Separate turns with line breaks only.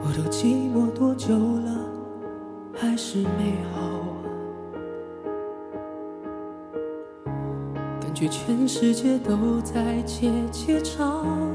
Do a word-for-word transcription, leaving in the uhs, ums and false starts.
我都寂寞多久了，还是美好。感觉全世界都在窃窃吵